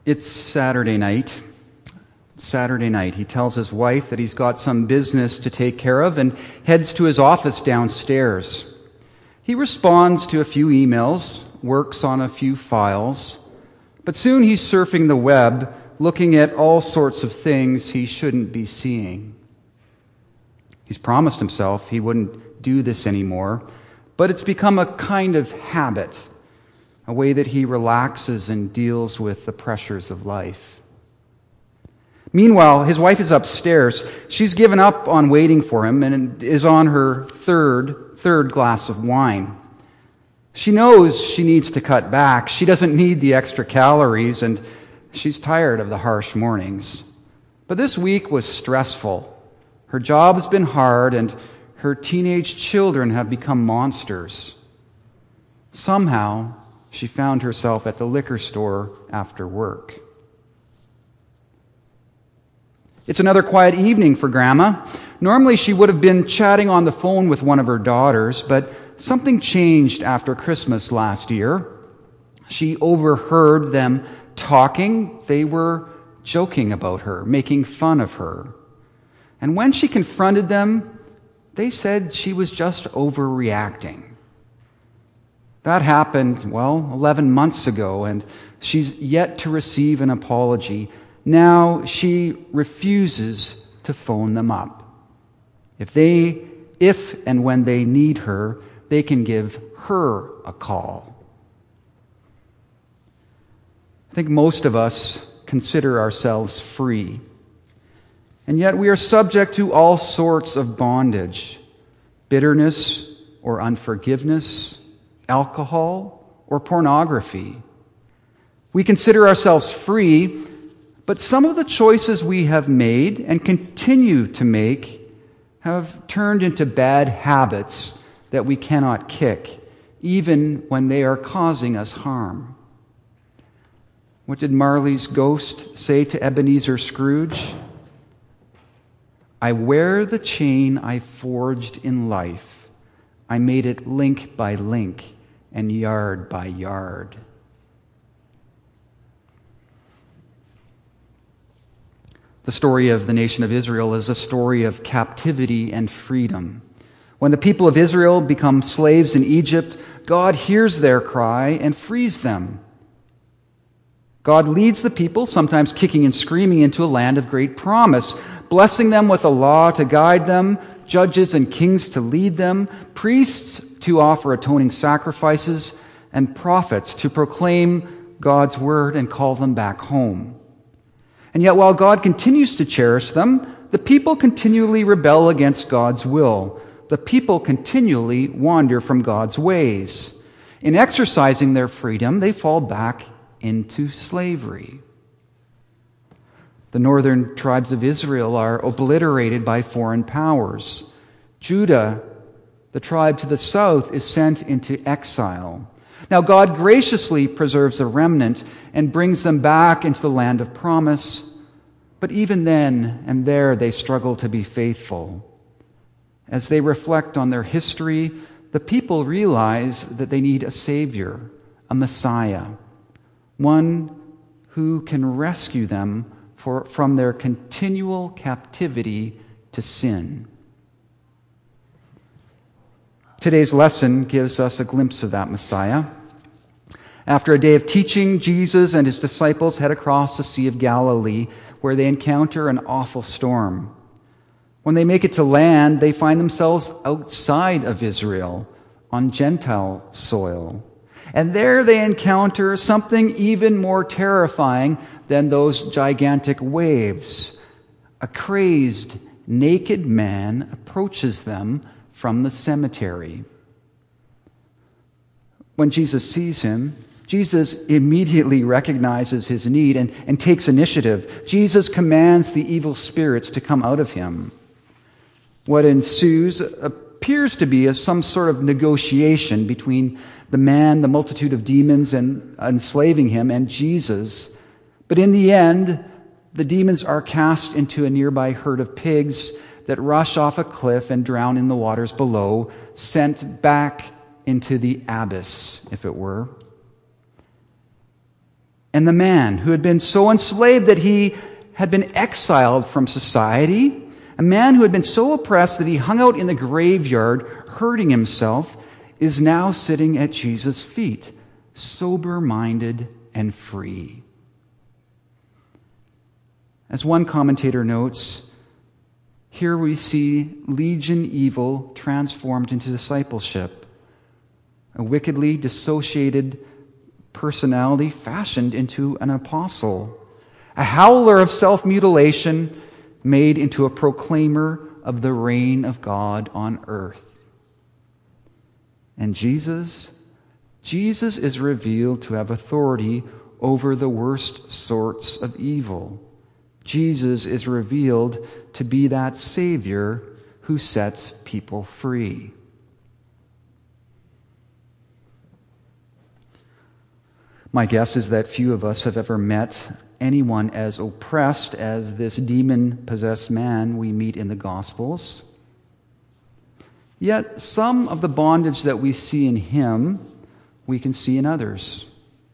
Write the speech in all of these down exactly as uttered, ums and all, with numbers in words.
It's Saturday night. Saturday night. He tells his wife that he's got some business to take care of and heads to his office downstairs. He responds to a few emails, works on a few files, but soon he's surfing the web, looking at all sorts of things he shouldn't be seeing. He's promised himself he wouldn't do this anymore, but it's become a kind of habit, a way that he relaxes and deals with the pressures of life. Meanwhile, his wife is upstairs. She's given up on waiting for him and is on her third, third glass of wine. She knows she needs to cut back. She doesn't need the extra calories, and she's tired of the harsh mornings. But this week was stressful. Her job has been hard, and her teenage children have become monsters. Somehow, she found herself at the liquor store after work. It's another quiet evening for Grandma. Normally she would have been chatting on the phone with one of her daughters, but something changed after Christmas last year. She overheard them talking. They were joking about her, making fun of her. And when she confronted them, they said she was just overreacting. That happened, well, eleven months ago, and she's yet to receive an apology. Now she refuses to phone them up. If they, if and when they need her, they can give her a call. I think most of us consider ourselves free, and yet we are subject to all sorts of bondage, bitterness or unforgiveness, alcohol, or pornography. We consider ourselves free, but some of the choices we have made and continue to make have turned into bad habits that we cannot kick, even when they are causing us harm. What did Marley's ghost say to Ebenezer Scrooge? I wear the chain I forged in life. I made it link by link and yard by yard. The story of the nation of Israel is a story of captivity and freedom. When the people of Israel become slaves in Egypt, God hears their cry and frees them. God leads the people, sometimes kicking and screaming, into a land of great promise, blessing them with a law to guide them, judges and kings to lead them, priests to offer atoning sacrifices, and prophets to proclaim God's word and call them back home. And yet while God continues to cherish them, the people continually rebel against God's will. The people continually wander from God's ways. In exercising their freedom, they fall back into slavery. The northern tribes of Israel are obliterated by foreign powers. Judah, the tribe to the south, is sent into exile. Now God graciously preserves a remnant and brings them back into the land of promise. But even then and there they struggle to be faithful. As they reflect on their history, the people realize that they need a Savior, a Messiah, one who can rescue them for, from their continual captivity to sin. Today's lesson gives us a glimpse of that Messiah. After a day of teaching, Jesus and his disciples head across the Sea of Galilee, where they encounter an awful storm. When they make it to land, they find themselves outside of Israel, on Gentile soil. And there they encounter something even more terrifying than those gigantic waves. A crazed, naked man approaches them from the cemetery. When Jesus sees him, Jesus immediately recognizes his need and, and takes initiative. Jesus commands the evil spirits to come out of him. What ensues appears to be a, some sort of negotiation between the man, the multitude of demons and enslaving him, and Jesus. But in the end, the demons are cast into a nearby herd of pigs that rush off a cliff and drown in the waters below, sent back into the abyss, if it were. And the man who had been so enslaved that he had been exiled from society, a man who had been so oppressed that he hung out in the graveyard hurting himself, is now sitting at Jesus' feet, sober-minded and free. As one commentator notes, here we see legion evil transformed into discipleship, a wickedly dissociated personality fashioned into an apostle, a howler of self-mutilation made into a proclaimer of the reign of God on earth. And Jesus, Jesus is revealed to have authority over the worst sorts of evil. Jesus is revealed to be that Savior who sets people free. My guess is that few of us have ever met anyone as oppressed as this demon-possessed man we meet in the Gospels. Yet some of the bondage that we see in him, we can see in others.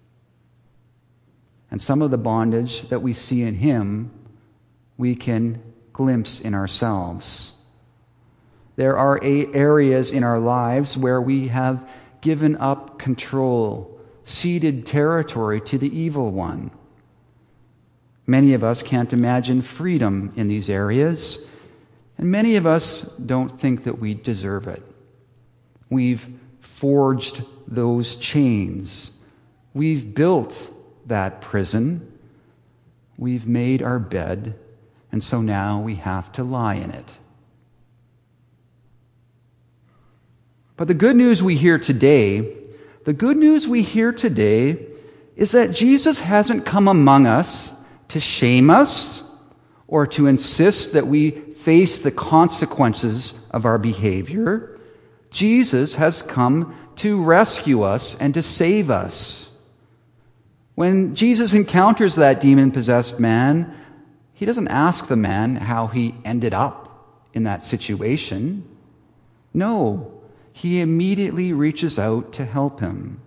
And some of the bondage that we see in him, we can glimpse in ourselves. There are areas in our lives where we have given up control, ceded territory to the evil one. Many of us can't imagine freedom in these areas, and many of us don't think that we deserve it. We've forged those chains. We've built that prison. We've made our bed, and so now we have to lie in it. But the good news we hear today, the good news we hear today is that Jesus hasn't come among us to shame us or to insist that we face the consequences of our behavior. Jesus has come to rescue us and to save us. When Jesus encounters that demon-possessed man, he doesn't ask the man how he ended up in that situation. No, he immediately reaches out to help him.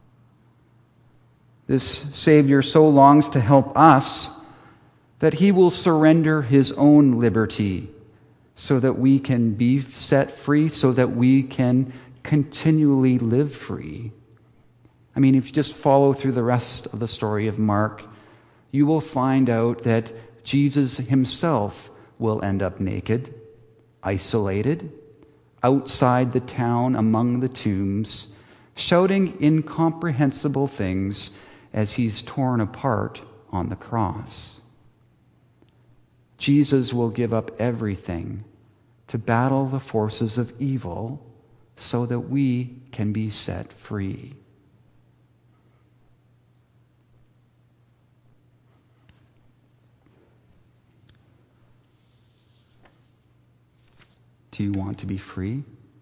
This Savior so longs to help us that he will surrender his own liberty so that we can be set free, so that we can continually live free. I mean, if you just follow through the rest of the story of Mark, you will find out that Jesus himself will end up naked, isolated, outside the town among the tombs, shouting incomprehensible things as he's torn apart on the cross. Jesus will give up everything to battle the forces of evil so that we can be set free. Do you want to be free?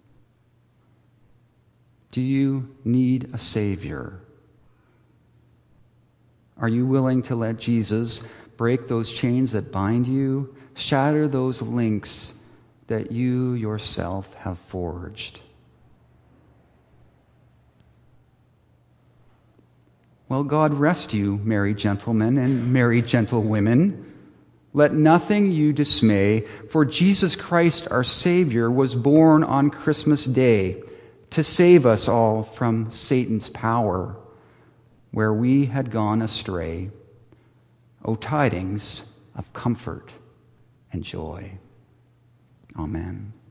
Do you need a Savior? Are you willing to let Jesus break those chains that bind you, shatter those links that you yourself have forged? Well, God rest you, merry gentlemen and merry gentlewomen. Let nothing you dismay, for Jesus Christ our Savior was born on Christmas Day to save us all from Satan's power, where we had gone astray. O tidings of comfort and joy. Amen.